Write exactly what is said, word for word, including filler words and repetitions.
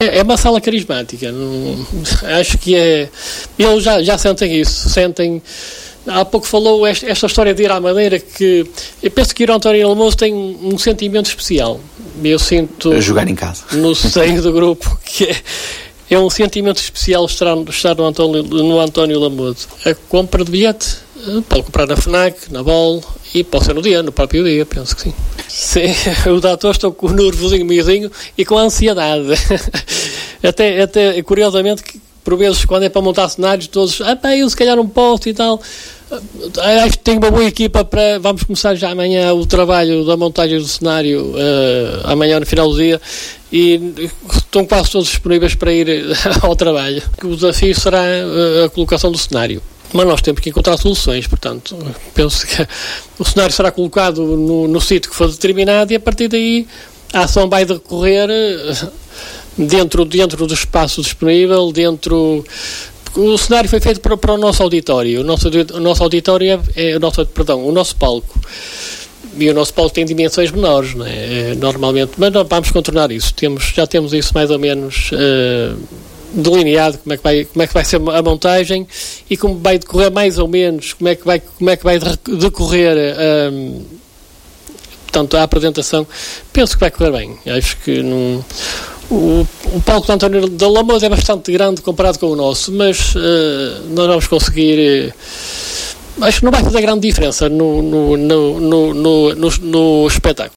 é, é uma sala carismática. Não, acho que é... Eles já, já sentem isso, sentem... Há pouco falou esta, esta história de ir à Madeira, que eu penso que ir ao António Lamoso tem um sentimento especial. Eu sinto... A jogar em casa. No seio do grupo, que é... É um sentimento especial estar, estar no, António, no António Lamoso. A compra de bilhete, pode comprar na FNAC, na Bol, e pode ser no dia, no próprio dia, penso que sim. Sim, os atores estão com o nervosinho meiozinho e com a ansiedade. até, até, curiosamente, que, por vezes, quando é para montar cenários, todos, ah pá, eu se calhar não posso e tal. Acho que tenho uma boa equipa para... Vamos começar já amanhã o trabalho da montagem do cenário, uh, amanhã no final do dia, e estão quase todos disponíveis para ir ao trabalho. O desafio será uh, a colocação do cenário. Mas nós temos que encontrar soluções, portanto, penso que o cenário será colocado no, no sítio que for determinado e a partir daí a ação vai decorrer uh, dentro, dentro do espaço disponível, dentro... O cenário foi feito para, para o nosso auditório. O nosso, o nosso auditório é, é o nosso, perdão, o nosso palco. E o nosso palco tem dimensões menores, não é? É, normalmente, mas não vamos contornar isso. Temos, já temos isso mais ou menos uh, delineado, como é, que vai, como é que vai ser a montagem e como vai decorrer mais ou menos, como é que vai, como é que vai decorrer um, portanto, a apresentação. Penso que vai correr bem. Acho que não... O, o palco do António de Lamoso é bastante grande comparado com o nosso, mas uh, nós vamos conseguir... Uh, acho que não vai fazer grande diferença no, no, no, no, no, no, no espetáculo.